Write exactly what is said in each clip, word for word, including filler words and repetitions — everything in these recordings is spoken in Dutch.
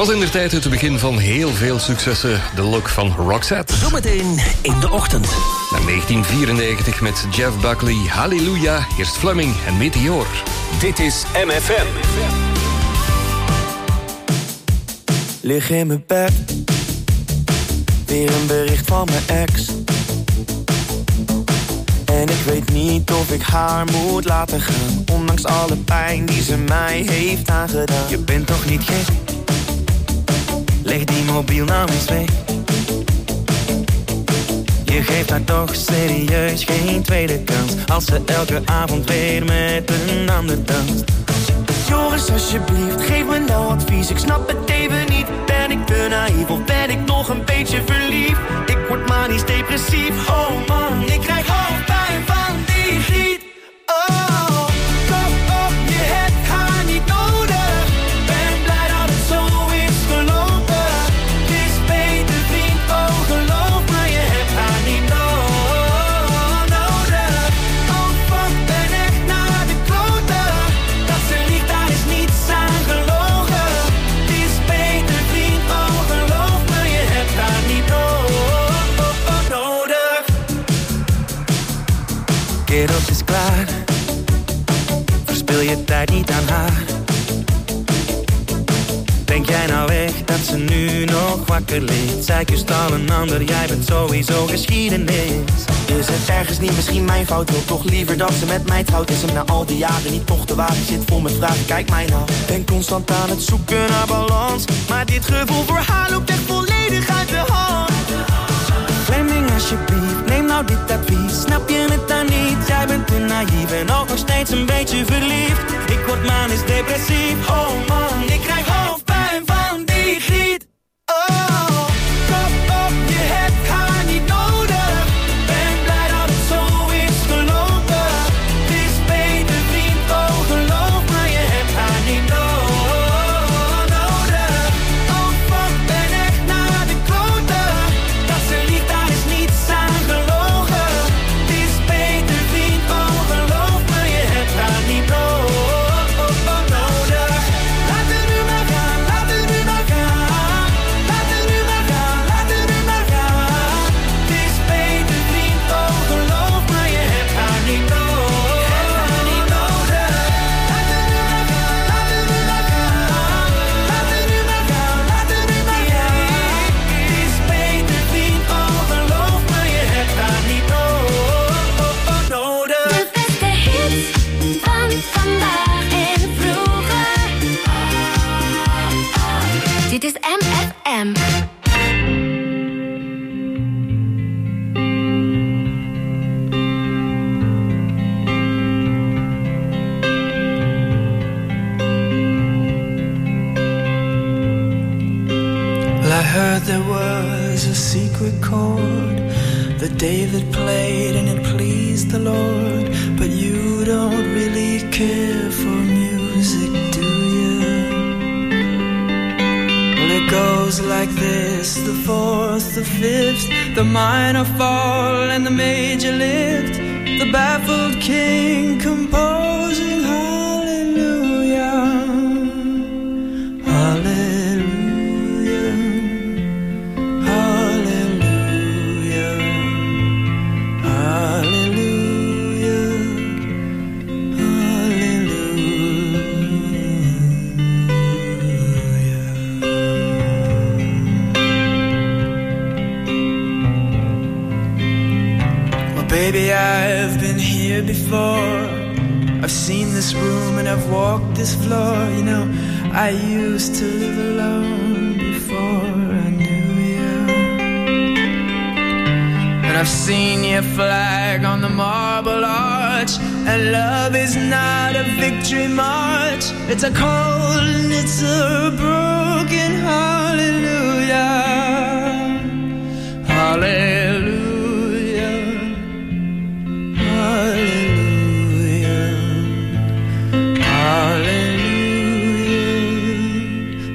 was indertijd het begin van heel veel successen. De look van Roxette. Zometeen in de ochtend. Naar negentien vierennegentig met Jeff Buckley, Halleluja, eerst Fleming en Meteor. Dit is M F M. Lig in mijn bed, weer een bericht van mijn ex. En ik weet niet of ik haar moet laten gaan, ondanks alle pijn die ze mij heeft aangedaan. Je bent toch niet gek? Leg die mobiel nou eens weg. Je geeft haar toch serieus geen tweede kans, als ze elke avond weer met een ander danst. Joris, alsjeblieft, geef me nou advies. Ik snap het even niet. Ben ik te naïef of ben ik nog een beetje verliefd? Ik word manisch depressief. Oh man, ik krijg hoofdpijn van die griet. Oh, kom op, je hebt haar niet nodig. Ben blij dat het zo is gelopen. Het is beter vriend, oh geloof me, je hebt haar niet no- nodig. Oh fuck, ben echt naar de kloten. Dat ze liegt, daar is niets aan gelogen. Het is beter vriend, oh geloof me, je hebt haar niet no- nodig. Kerels is klaar, verspil je tijd niet aan haar. Denk jij nou echt dat ze nu nog wakker ligt? Zij kust al een ander, jij bent sowieso geschiedenis. Is het ergens niet misschien mijn fout? Wil toch liever dat ze met mij trouwt? Is hem na al die jaren niet toch te wagen? Zit vol met vragen, kijk mij nou. Ben constant aan het zoeken naar balans, maar dit gevoel voor haar loopt echt volledig uit de hand. Fleming, alsjeblieft, neem nou dit advies. Snap je het dan niet? Jij bent te naïef en ook nog steeds een beetje verliefd. Ik word manisch depressief. Oh man, ik krijg hoofdpijn van die griet. Oh, kom op, je hebt haar niet nodig. Ben blij dat het zo is gelopen. Het is beter vriend, oh geloof me, je hebt haar niet no- nodig. Oh fuck, ben echt naar de kloten. Dat ze liegt, daar is niets aan gelogen. Het is beter vriend, oh geloof me, je hebt haar niet no- nodig. Laat het nu maar gaan, laat het nu maar gaan. Laat het nu maar gaan, laat het nu maar gaan. Het is beter vriend, oh geloof me, je hebt haar niet no- niet nodig. Laat het nu maar gaan, laat het nu maar gaan. Laat het nu maar gaan, laat het nu maar gaan. Het is beter vriend, oh geloof me, je hebt haar niet no- nodig. De beste hits van vandaag en vroeger. Dit is M F M. Well, I heard there was a secret chord that David played and it pleased the Lord. But you don't really care for music, do you? Well, it goes like this: the fourth, the fifth, the minor fall and the major lift. The baffled king composing hallelujah, hallelujah, hallelujah, hallelujah, hallelujah. Well, baby, I've been here before. I've seen this room and I've walked this floor. You know, I used to live alone before I knew you. And I've seen your flag on the marble arch. And love is not a victory march. It's a cold and it's a broken hallelujah. Hallelujah. Hallelujah. Hallelujah.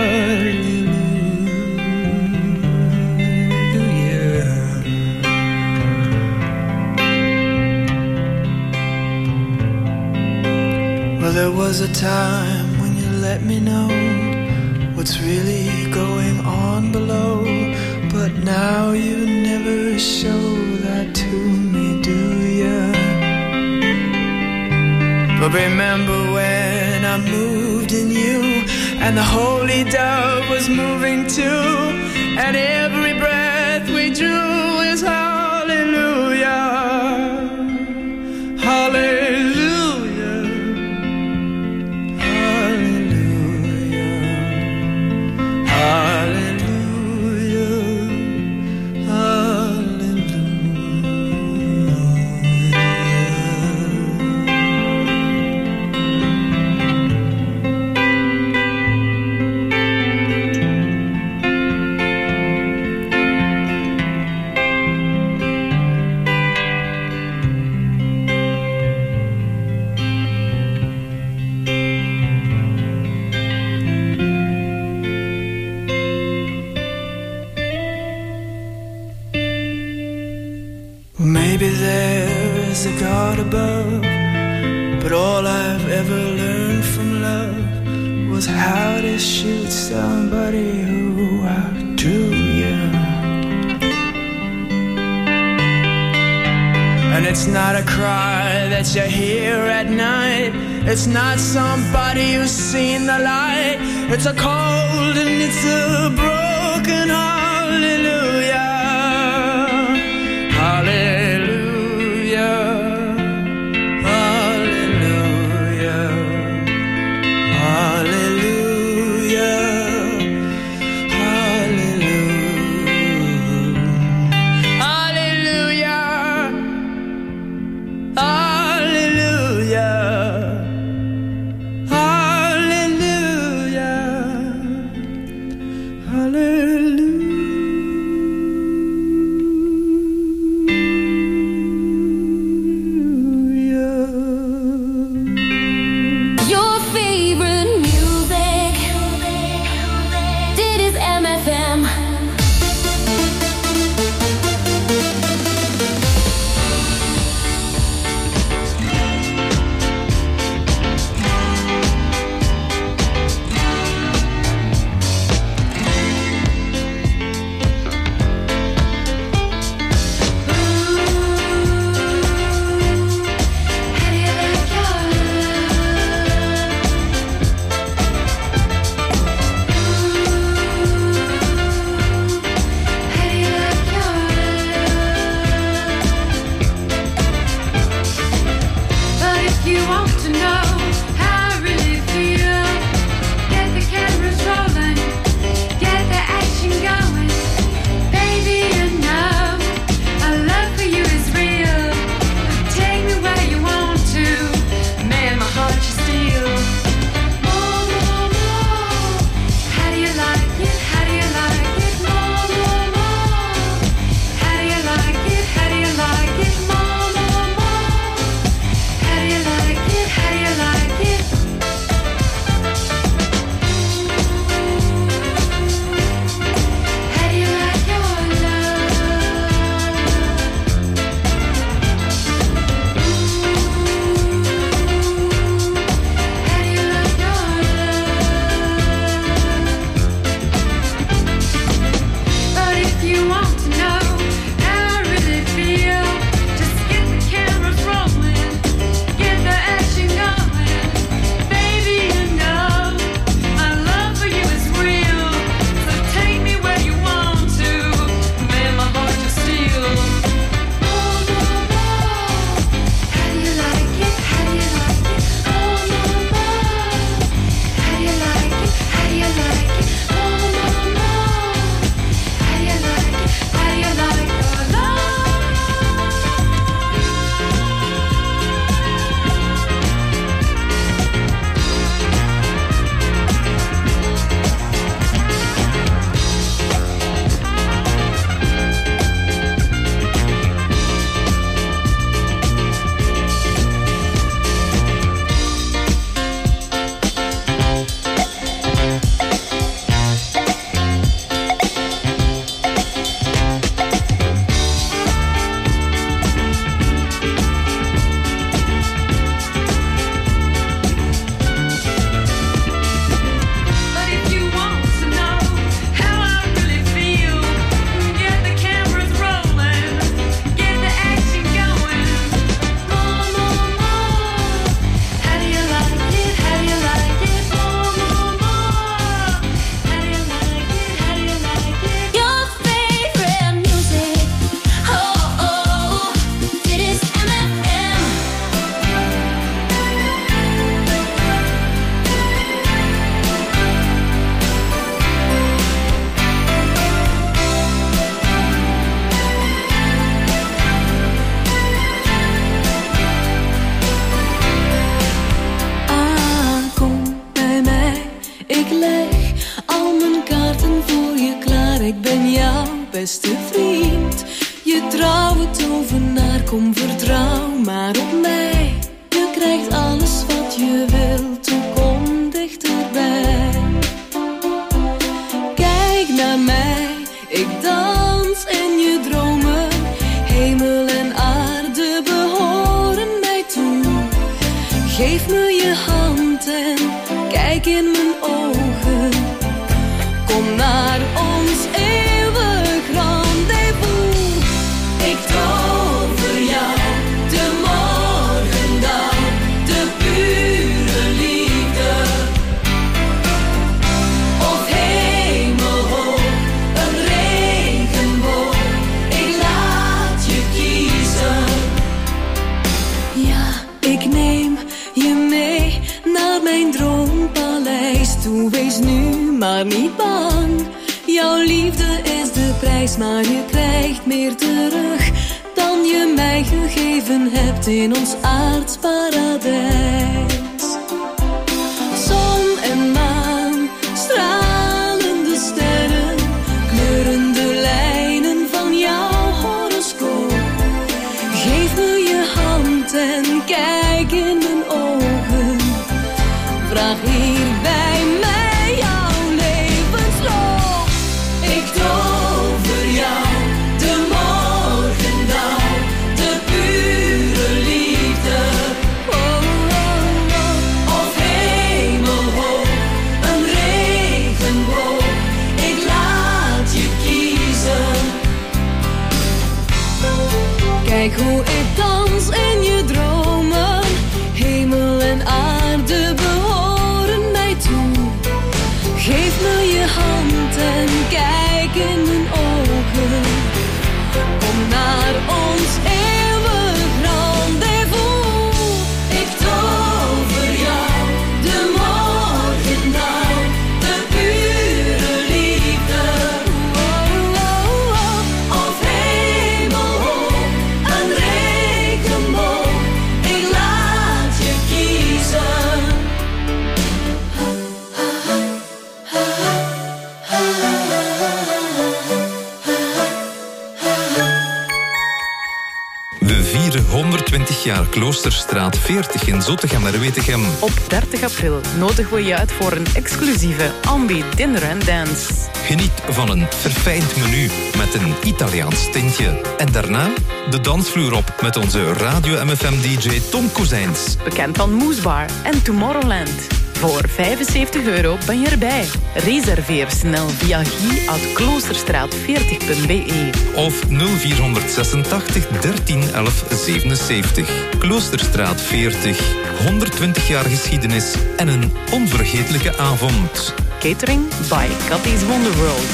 Hallelujah. Well, there was a time when you let me know what's really going on below. But now you never show that to me, do ya? But remember when I moved in you, and the holy dove was moving too, and every breath we drew is hallelujah, hallelujah, hallelujah, hallelujah, hallelujah. Maybe there's a God above, but all I've ever learned from love was how to shoot somebody who outdrew you. And it's not a cry that you hear at night, it's not somebody who's seen the light, it's a cold and it's a broken hallelujah. Hallelujah, hallelujah, hallelujah, hallelujah, hallelujah, hallelujah, hallelujah, hallelujah. beste vriend. Je trouwe tovenaar, kom vertrouw maar op mij. Je krijgt alles wat je wilt, toe kom dichterbij. Kijk naar mij, ik dans in je dromen. Hemel en aarde behoren mij toe. Geef me je hand en kijk in mijn ogen. Kom naar ons eeuwig rendezvous. Ik tover jou, de morgendauw, de pure liefde. Of hemelhoog, een regenboog, ik laat je kiezen. Ja, ik neem je mee naar mijn droompaleis toe. Wees nu maar niet bang. Jouw liefde is de prijs, maar je krijgt meer terug dan je mij gegeven hebt in ons aards paradijs. Zon en maan, stralende sterren, kleurende lijnen van jouw horoscoop. Geef me je hand en kijk in mijn ogen. Vraag hier bij mij jouw levensloop. Ik tover jou, de morgendauw, de pure liefde. Oh, oh, oh. Of hemelhoog, een regenboog, ik laat je kiezen. Kijk hoe ik dans in je dromen. Hemel en aarde behoren mij toe. Geef me je hand en kijk in mijn ogen. Kom naar ons eeuwig rendezvous. Ik tover jou, de morgendauw, de pure liefde. Oh, oh, oh. Of hemelhoog, een regenboog, ik laat je kiezen. We vieren honderdtwintig jaar Kloosterstraat veertig in Zottegem-Merwetegem. Op dertig april nodigen we je uit voor een exclusieve Ambi Dinner and Dance. Geniet van een verfijnd menu met een Italiaans tintje. En daarna de dansvloer op met onze Radio M F M-D J Tom Kozijns. Bekend van Moesbar en Tomorrowland. Voor vijfenzeventig euro ben je erbij. Reserveer snel via guy at kloosterstraat veertig punt b e. Of nul vierhonderdzesentachtig dertien elf zevenenzeventig. Kloosterstraat veertig. honderdtwintig jaar geschiedenis en een onvergetelijke avond. Catering by Cathy's Wonderworld.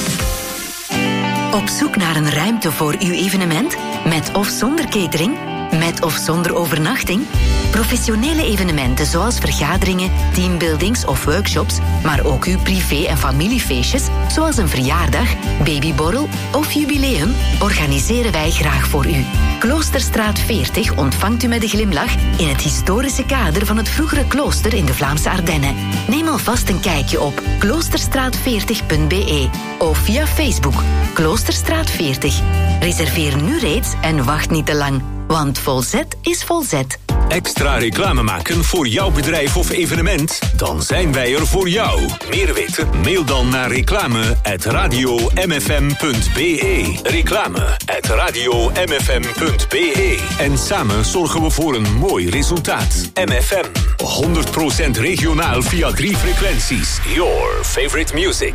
Op zoek naar een ruimte voor uw evenement? Met of zonder catering? Met of zonder overnachting? Professionele evenementen zoals vergaderingen, teambuildings of workshops, maar ook uw privé- en familiefeestjes, zoals een verjaardag, babyborrel of jubileum, organiseren wij graag voor u. Kloosterstraat veertig ontvangt u met een glimlach in het historische kader van het vroegere klooster in de Vlaamse Ardennen. Neem alvast een kijkje op kloosterstraat veertig punt b e of via Facebook Kloosterstraat veertig. Reserveer nu reeds en wacht niet te lang, want volzet is volzet. Extra reclame maken voor jouw bedrijf of evenement? Dan zijn wij er voor jou. Meer weten? Mail dan naar reclame at radio m f m punt b e. Reclame at radio m f m punt b e. En samen zorgen we voor een mooi resultaat. M F M. honderd procent regionaal via drie frequenties. Your favorite music.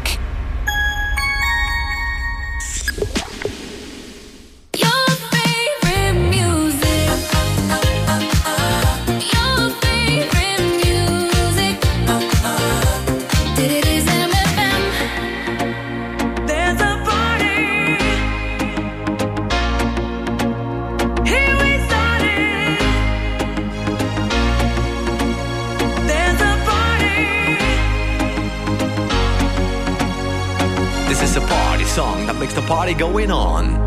Song that makes the party going on.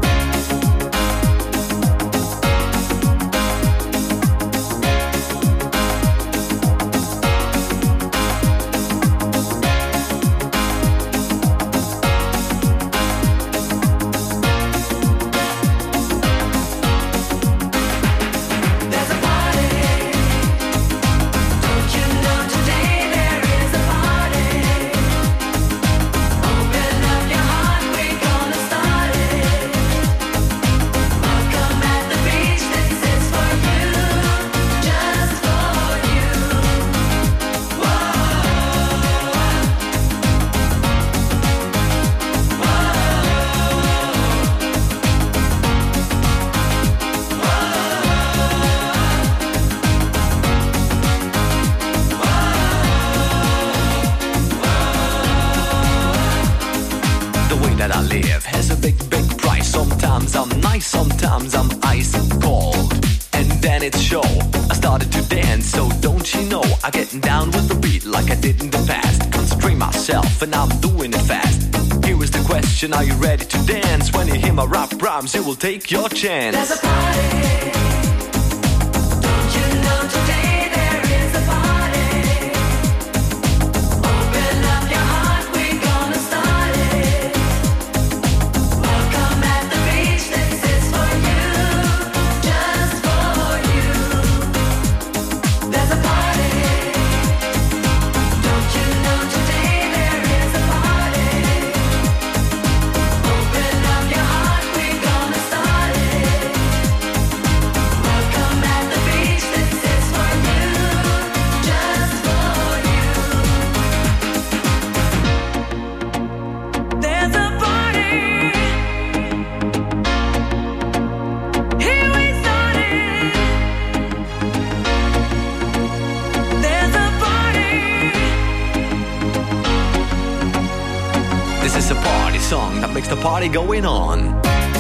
why sometimes I'm ice cold. And then it show, I started to dance, so don't you know, I get down with the beat like I did in the past. Concentrate myself and I'm doing it fast. Here is the question, are you ready to dance? When you hear my rap rhymes, you will take your chance. There's a party. Don't you know today there is a party? Open up your heart, we're gonna start it. Welcome at the beach, this is for you, just for you. There's a party. Don't you know today there is a party? Open up your heart, we're gonna start it. Welcome at the beach, this is for you, just for you. There's a party. Here we started. There's a party. This is a party song that makes the party going on.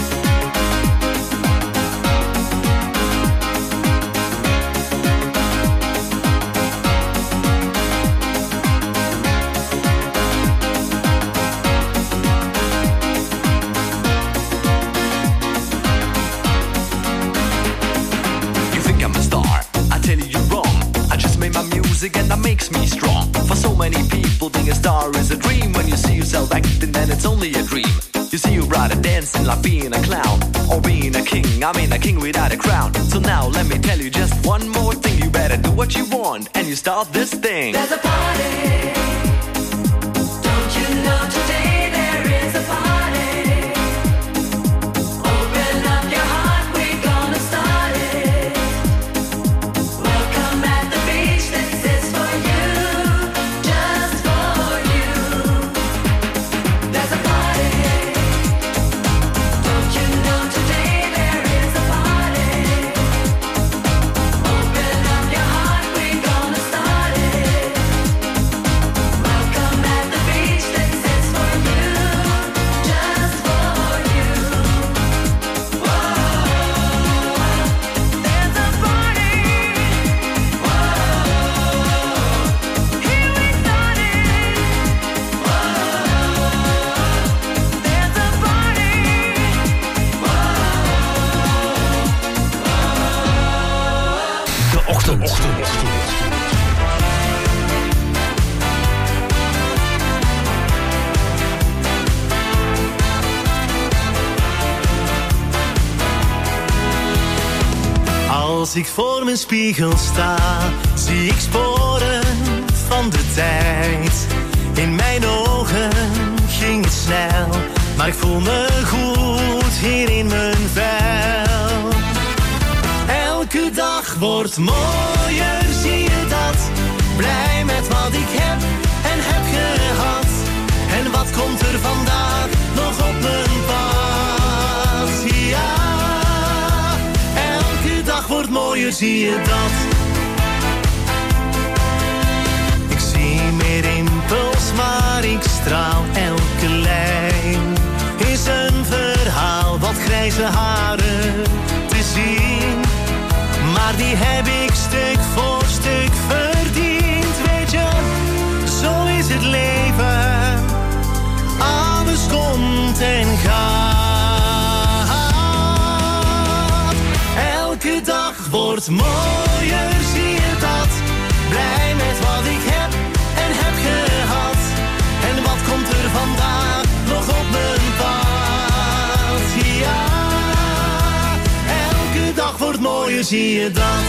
You think I'm a star? I tell you you're wrong. I just made my music and that makes me strong. For so many people, being a star is a dream. When you see yourself acting, then it's only a dream. You see, you'd rather dancing like being a clown, or being a king. I mean a king without a crown. So now let me tell you just one more thing. You better do what you want and you start this thing. There's a party. Don't you know today there is a party? Open up your heart, we're gonna start it. Welcome at the beach, this is for you, just for you. There's a party. Don't you know today there is a party? Open up your heart, we're gonna start it. Welcome at the beach, this is for you, just for you. Whoa, there's a party. Whoa, here we started. Whoa, there's a party. De Ochtend. Als ik voor mijn spiegel sta, zie ik sporen van de tijd. In mijn ogen ging het snel, maar ik voel me goed hier in mijn vel. Elke dag wordt mooier, zie je dat? Blij met wat ik heb en heb gehad. En wat komt er vandaag nog op mijn pad? Ja, elke dag wordt mooier, zie je dat? Ik zie meer rimpels, maar ik straal. Elke lijn is een verhaal, wat grijze haren te zien. Maar die heb ik stuk voor stuk verdiend. Weet je, zo is het leven. Alles komt en gaat. Elke dag wordt mooier, zie je dat? Blij met wat ik heb en heb gehad. En wat komt er vandaag nog op mijn pad? Ja, elke dag wordt mooier, zie je dat?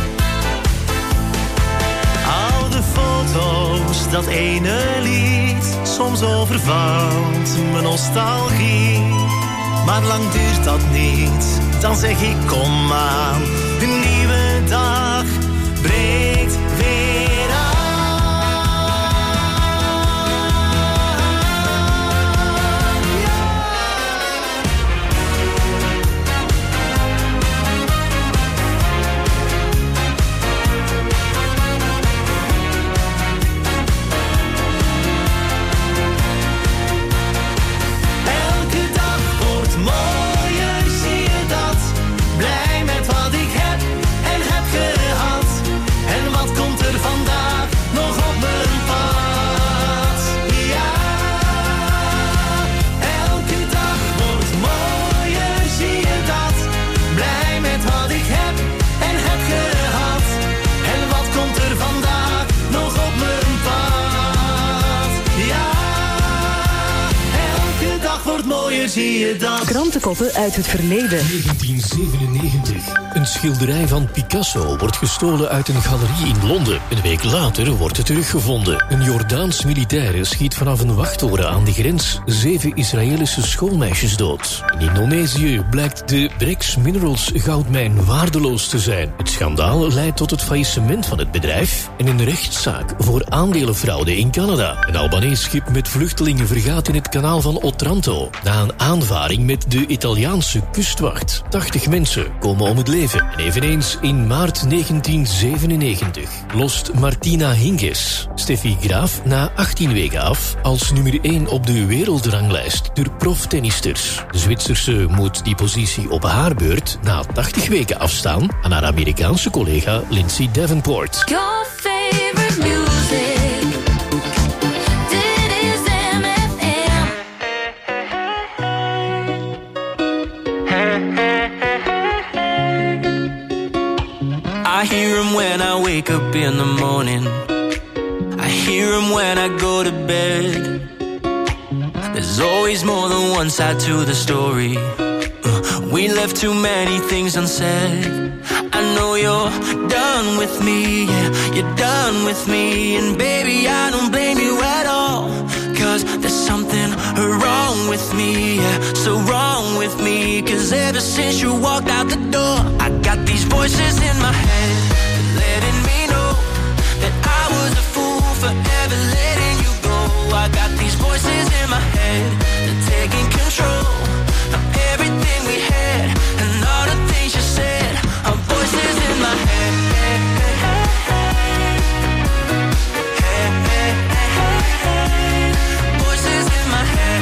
Oude foto's, dat ene lied, soms overvalt mijn nostalgie. Maar lang duurt dat niet, dan zeg ik kom aan. Een nieuwe dag breekt weer aan. Elke dag wordt mooier, zie je zie je dat? Krantenkoppen uit het verleden. negentien zevenennegentig. Een schilderij van Picasso wordt gestolen uit een galerie in Londen. Een week later wordt het teruggevonden. Een Jordaans militaire schiet vanaf een wachttoren aan de grens zeven Israëlische schoolmeisjes dood. In Indonesië blijkt de Brex Minerals goudmijn waardeloos te zijn. Het schandaal leidt tot het faillissement van het bedrijf en een rechtszaak voor aandelenfraude in Canada. Een Albanees schip met vluchtelingen vergaat in het kanaal van Otranto na een aanvaring met de Italiaanse kustwacht. tachtig mensen komen om het leven. En eveneens in maart negentien zevenennegentig lost Martina Hingis Steffi Graaf na achttien weken af als nummer één op de wereldranglijst der proftennissters. De Zwitserse moet die positie op haar beurt na tachtig weken afstaan aan haar Amerikaanse collega Lindsay Davenport. Your favorite music. Dit is M F M. I hear him when I wake up in the morning. I hear him when I go to bed. There's always more than one side to the story. Uh, we left too many things unsaid. I know you're done with me, yeah, you're done with me. And baby, I don't blame you at all, cause there's something wrong with me, yeah, so wrong with me. Cause ever since you walked out the door, I got these voices in my head, letting me know that I was a fool for ever letting you go. I got these voices in my head, they're taking control of everything we had, and all the things you said are voices in my head. Voices in my head.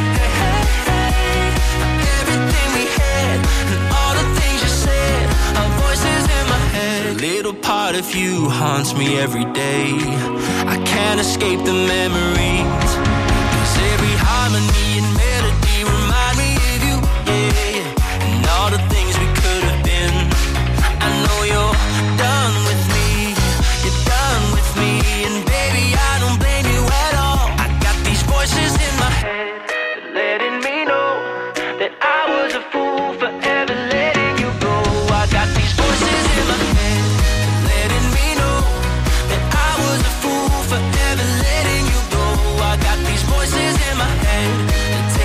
Everything we had and all the things you said are voices in my head. A little part of you haunts me every day. I can't escape the memories, 'cause every harmony and melody remind me of you, yeah. And all the things we could have been. I know you're done with me, you're done with me. And baby, I don't blame you at all. I got these voices in my head, letting me know that I was a fool for ever letting you go. I got these voices in my head, letting me know that I was a fool for ever letting you go. I got these voices in my head.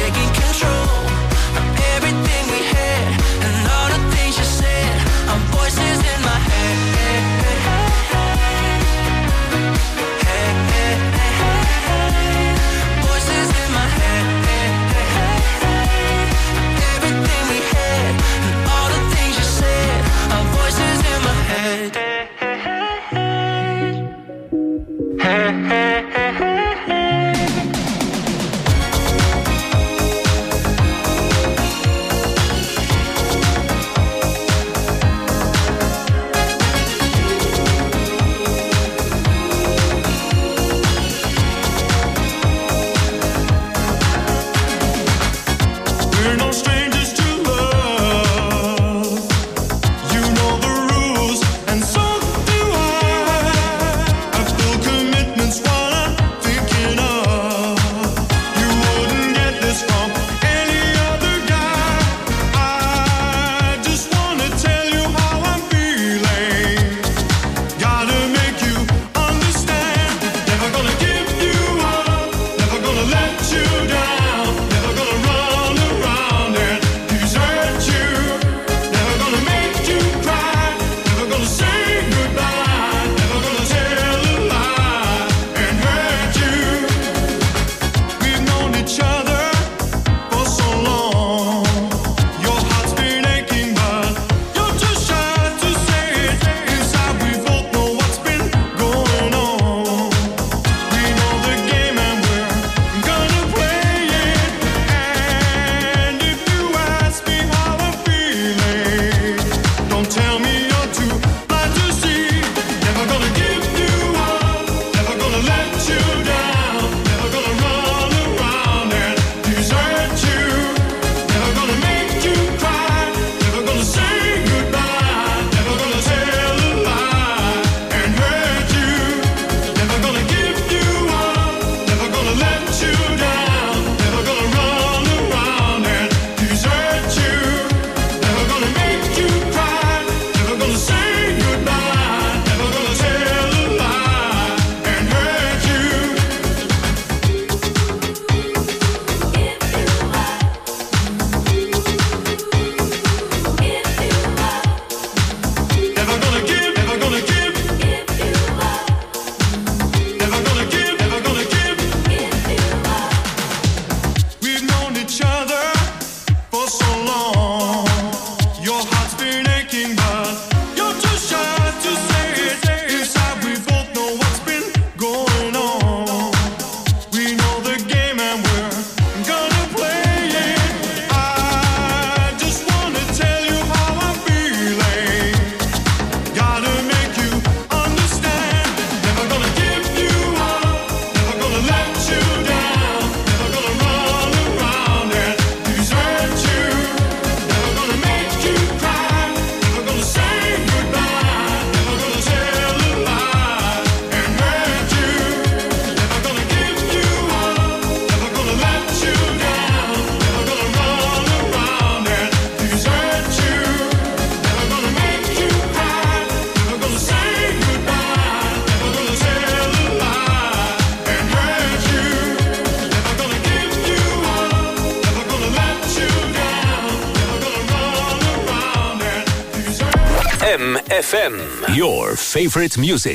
Jam F M. Your favorite music.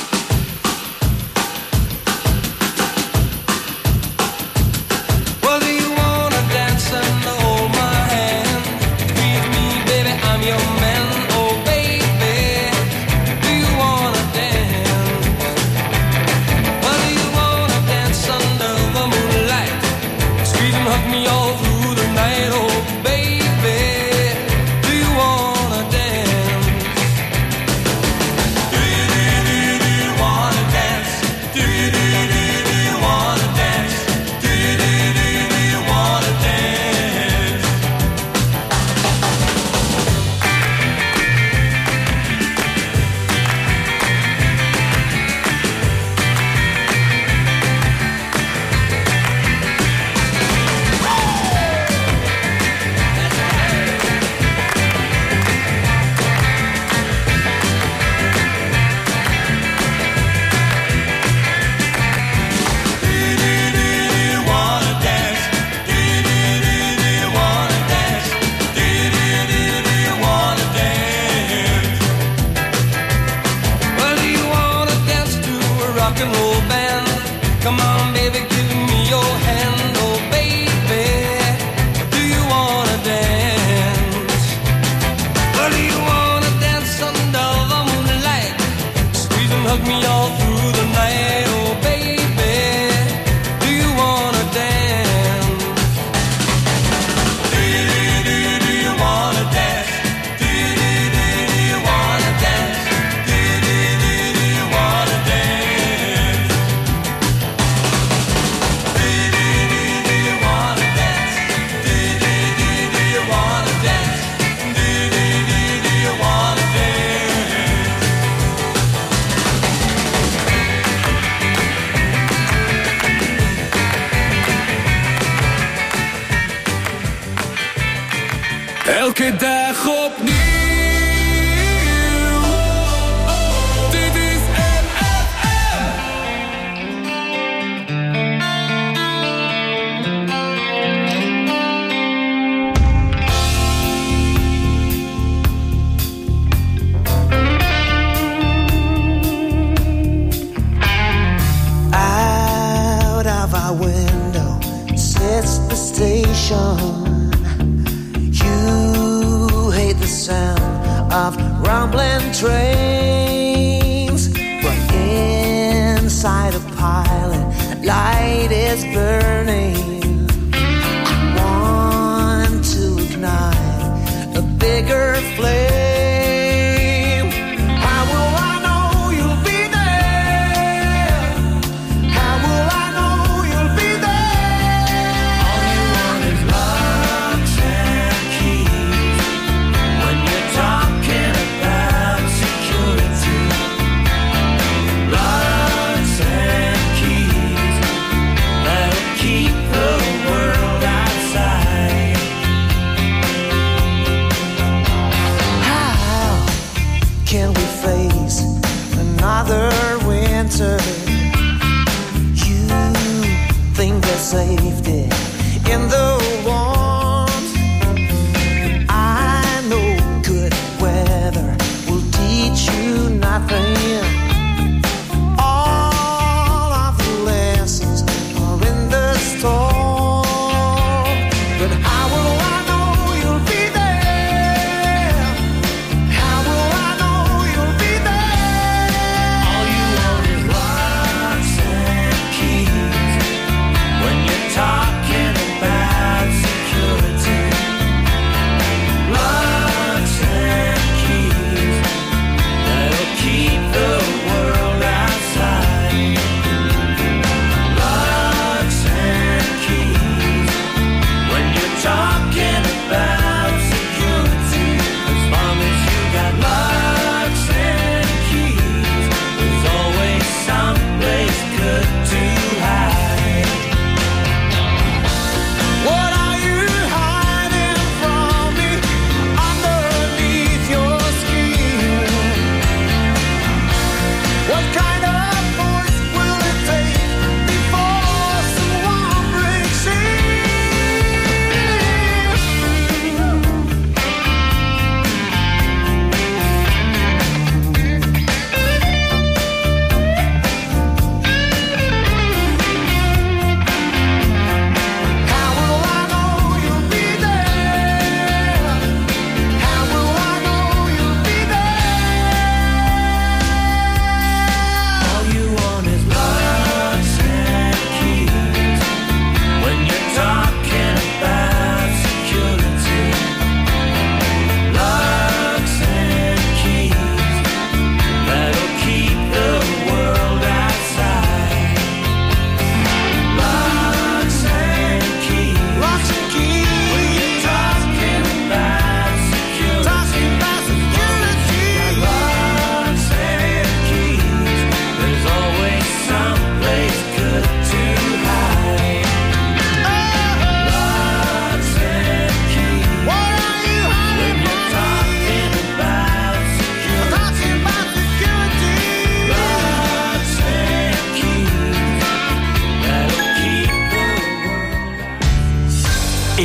Elke dag opnieuw. Dit is M F M. Out of our window sits the station. Sound of rumbling trains, but inside a pilot light is burning. I want to ignite a bigger flame. How will I know you'll be there? How will I know you'll be there? All you want is locks and keys. When you're talking about security, locks and keys that'll keep the world outside. How can we face another winter? You think there's safety in the warmth. I know good weather will teach you nothing. All of the lessons are in the storm. But how will I know you'll be there? How will I know you'll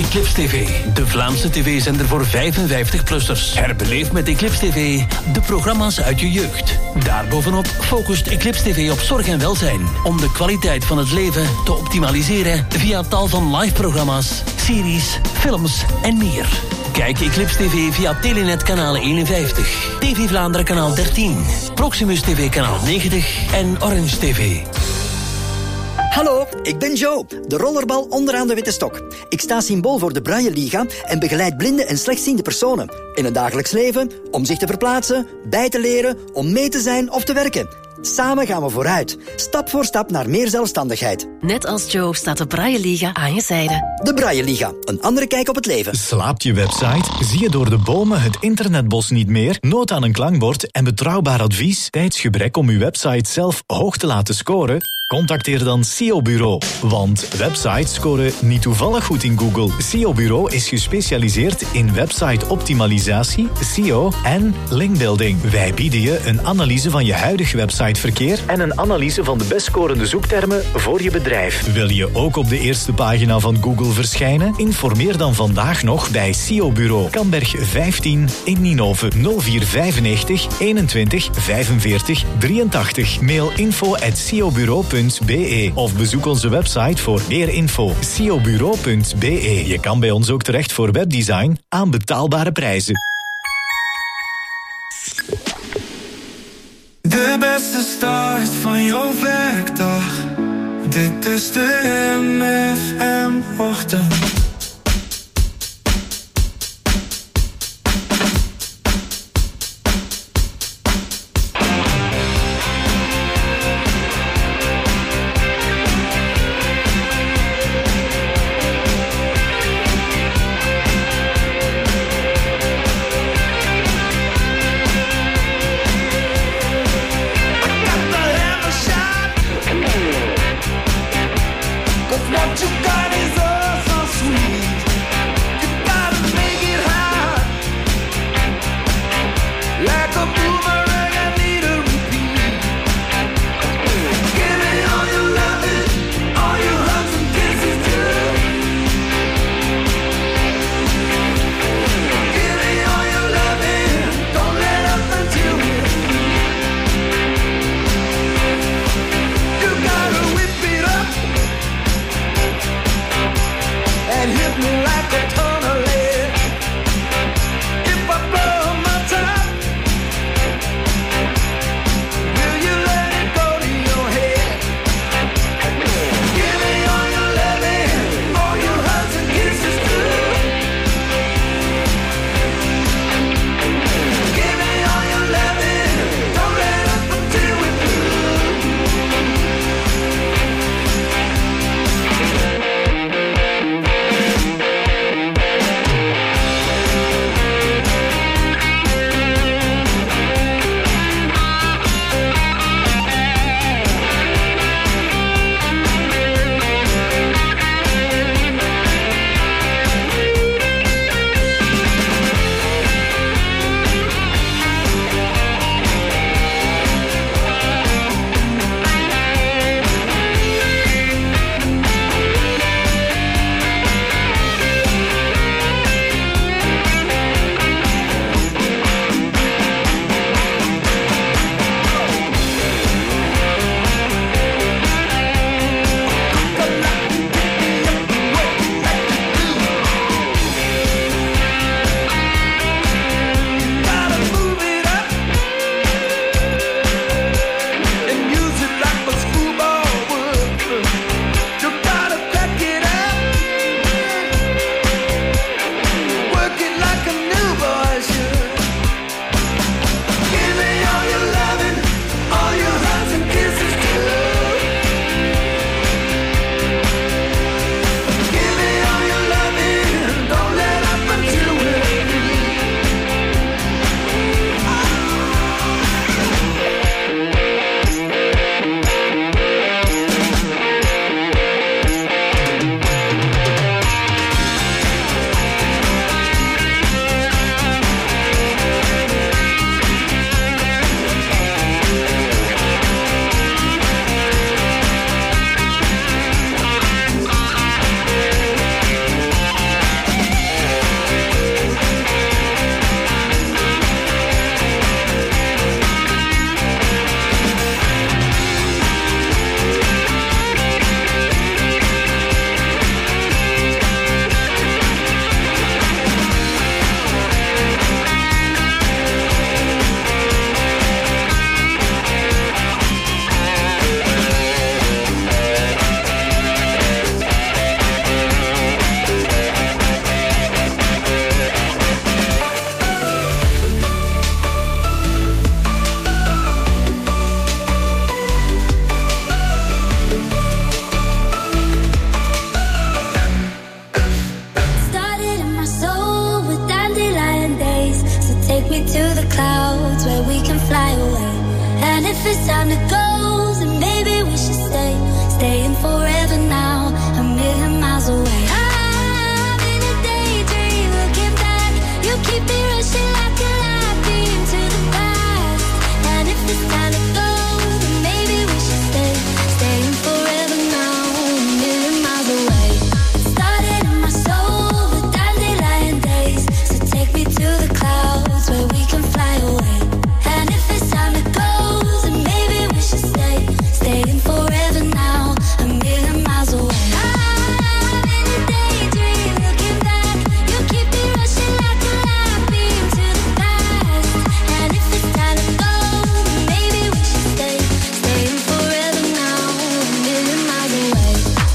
Eclipse T V, de Vlaamse tv-zender voor vijfenvijftig-plussers. Herbeleef met Eclipse T V de programma's uit je jeugd. Daarbovenop focust Eclipse T V op zorg en welzijn, om de kwaliteit van het leven te optimaliseren via tal van live-programma's, series, films en meer. Kijk Eclipse T V via Telenet kanaal eenenvijftig, T V Vlaanderen kanaal dertien, Proximus T V kanaal negentig en Orange T V. Hallo, ik ben Joe, de rollerbal onderaan de witte stok. Ik sta symbool voor de Braille Liga en begeleid blinde en slechtziende personen. In het dagelijks leven, om zich te verplaatsen, bij te leren, om mee te zijn of te werken. Samen gaan we vooruit, stap voor stap naar meer zelfstandigheid. Net als Joe staat de Braille Liga aan je zijde. De Braille Liga, een andere kijk op het leven. Slaapt je website? Zie je door de bomen het internetbos niet meer? Nood aan een klankbord en betrouwbaar advies? Tijdsgebrek om uw website zelf hoog te laten scoren? Contacteer dan S E O Bureau. Want websites scoren niet toevallig goed in Google. S E O Bureau is gespecialiseerd in website optimalisatie, S E O en linkbuilding. Wij bieden je een analyse van je huidig websiteverkeer en een analyse van de best scorende zoektermen voor je bedrijf. Wil je ook op de eerste pagina van Google verschijnen? Informeer dan vandaag nog bij S E O Bureau. Kamberg vijftien in Ninove. nul vier vijfennegentig eenentwintig vijfenveertig drieëntachtig. Mail info at S E O bureau punt b e of bezoek onze website voor meer info. S E O bureau punt b e. Je kan bij ons ook terecht voor webdesign aan betaalbare prijzen. De beste start van jouw werkdag. Dit is de M F M-ochtend. What you got is us, us it's time to go, then maybe we should stay, staying forever now, a million miles away. I'm in a daydream, looking back. You keep me rushing like a light beam to the past. And if it's time to go, then maybe we should stay, staying forever now, a million miles away. Started in my soul with dandelion days, so take me to the clouds where we can fly away. And if it's time to go, then maybe we should stay, staying forever now, a million miles away. I'm in a daydream, looking back. You keep me rushing like a light beam to the past. And if it's time to go, then maybe we should stay, staying forever now, a million miles away.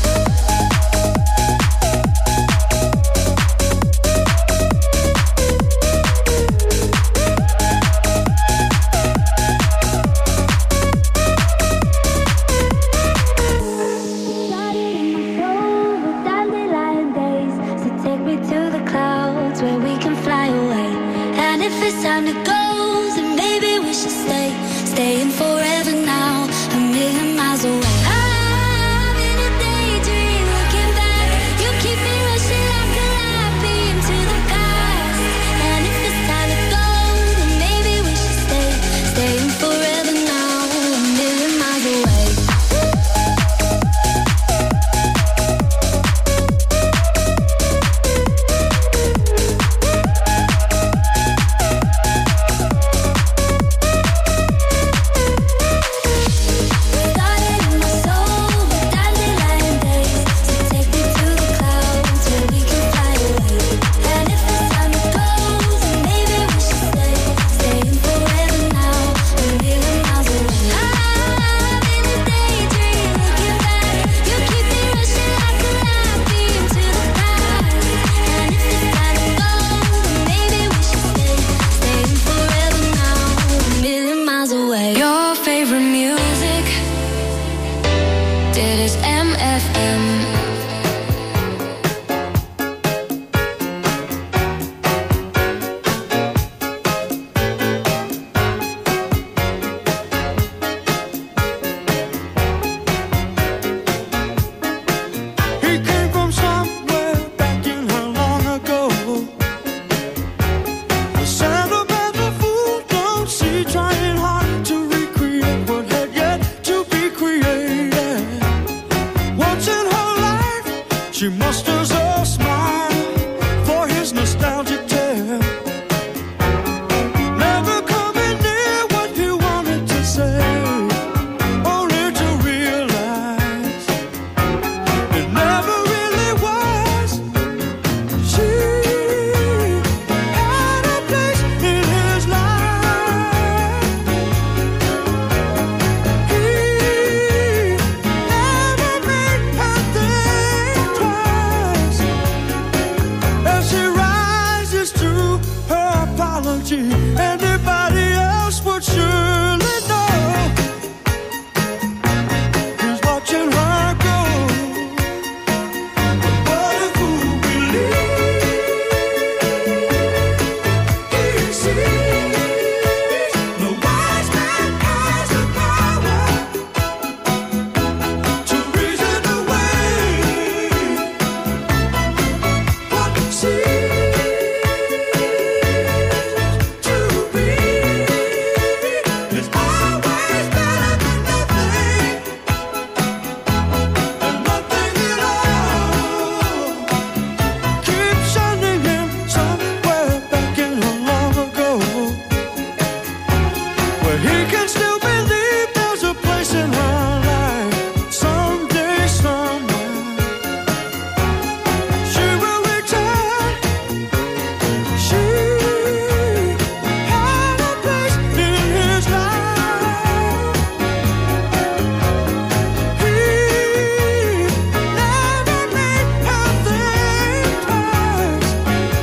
Dandelion days, so take me to the clouds where we can fly away. And if it's time to go, then maybe we should stay, staying forever now, a million miles away. I'm in a daydream, looking back. You keep me rushing like a light beam to the past. And if it's time to go, then maybe we should stay, staying forever now, a million miles away. Started in my soul with dandelion days, so take me to the clouds where we can fly away. And if it's time to go, then maybe we should stay, staying forever now, a million miles away. I'm in a daydream, looking back. You keep me rushing like a light beam to the past. And if it's time to go, then maybe we should stay, staying forever now, a million miles away. Your favorite music, dit is M F M. He came from somewhere back in her long ago. The sentimental fool don't see, trying hard to recreate what had yet to be created. Once in her life, she musters a smile for his nostalgic tale. Never coming near what he wanted to say, only to realize it never really was. She had a place in his life. He never made her think twice. As she rises to her apology, anybody else would surely know he's watching her go. What a fool believes he sees. The wise man has the power to reason away what seems to be is always better than nothing, and nothing at all. Keep sending him somewhere back in her long ago, where he can still believe there's a place in her life. Someday, somewhere, she will return. She had a place in his life. He never made her think twice.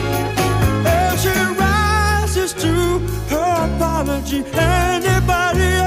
As she rises to her apology, anybody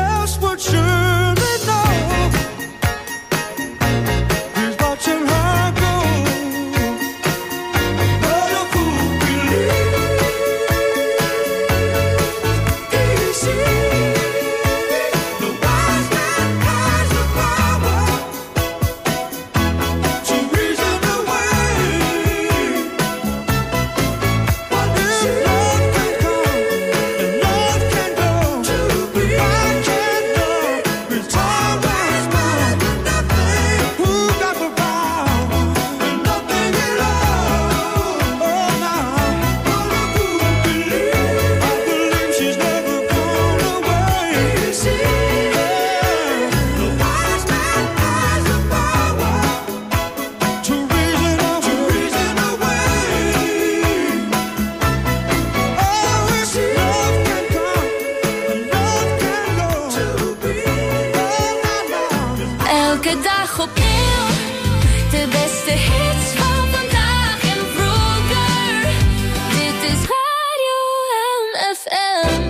dag opnieuw. De beste hits van vandaag en vroeger. Dit is Radio M F M.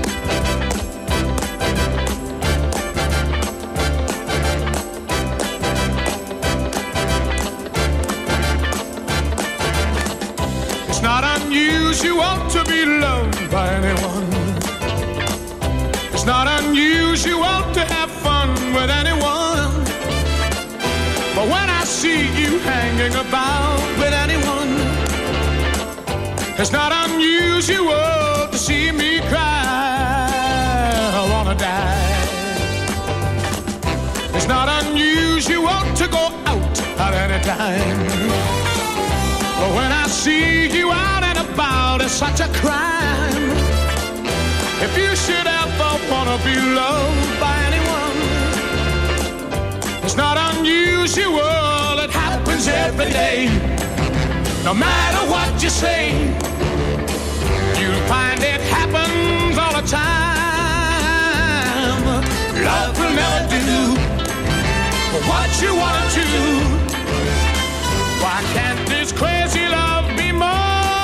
It's not unusual to be loved by anyone. It's not unusual to have fun with anyone. But when I see you hanging about with anyone, it's not unusual to see me cry. I wanna die. It's not unusual to go out at any time. But when I see you out and about, it's such a crime. If you should ever wanna be loved by anyone, it's not unusual, it happens every day. No matter what you say, you'll find it happens all the time. Love will never do what you wanna do. Why can't this crazy love be more?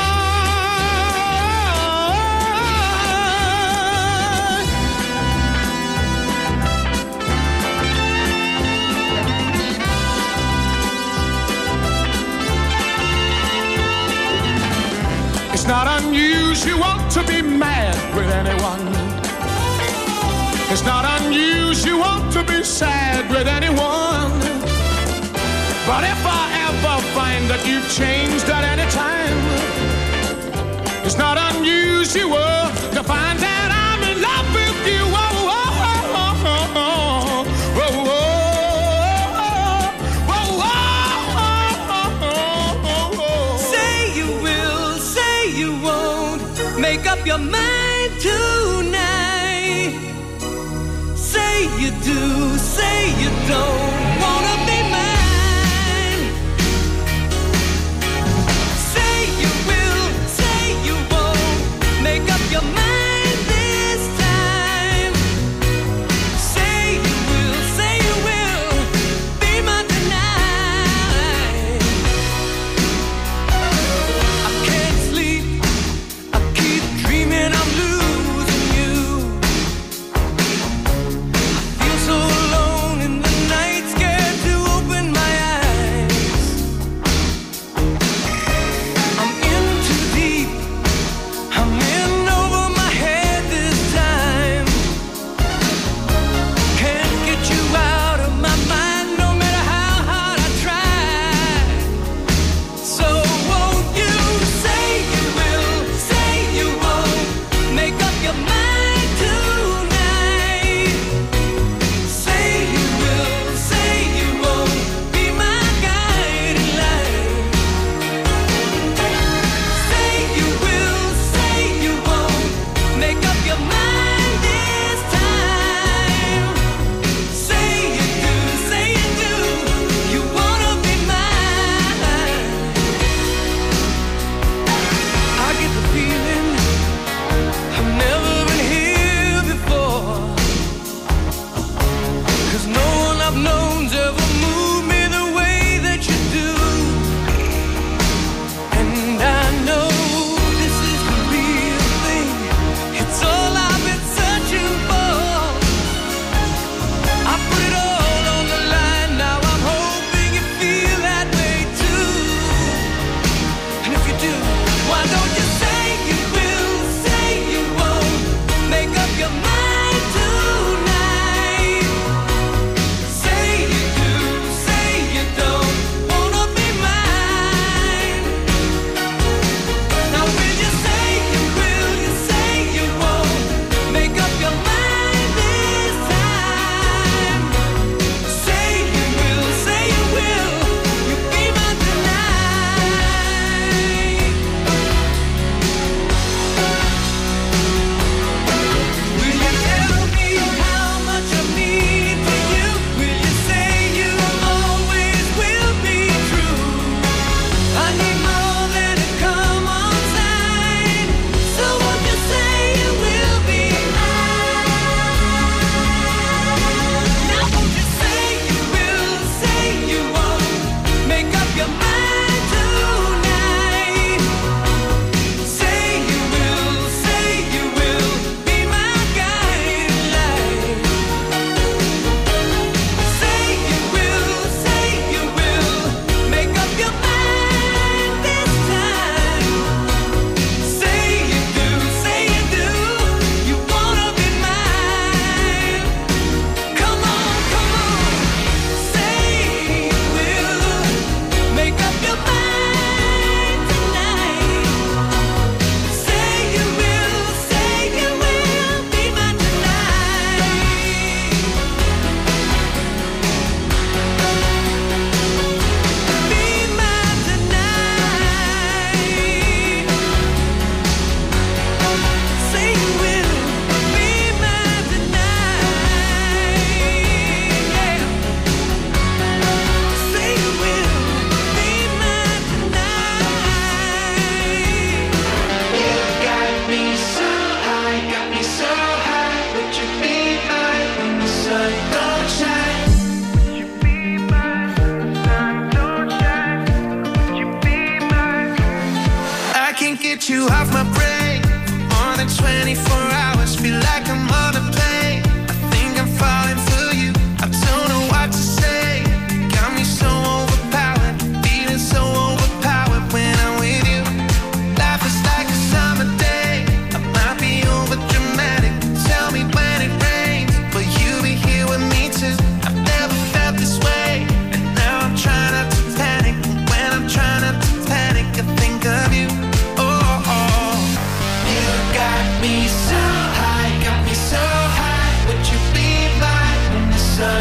It's not unusual to be mad with anyone. It's not unusual to be sad with anyone. But if I ever find that you've changed at any time, it's not unusual to find that I'm in love with you. Oh, oh, oh, oh, oh, oh, oh, oh, oh, oh. Say you will, say you won't. Make up your mind tonight. Say you do, say you don't wanna be mine. Make up your mind this time. Say you will, say you will be my tonight. I can't sleep, I keep dreaming I'm losing you. I feel so alone in the night sky.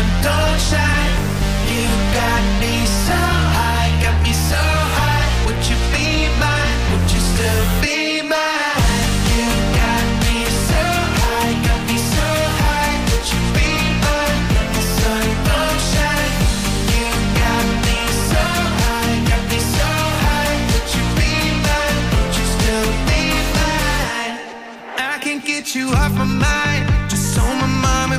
Don't shine.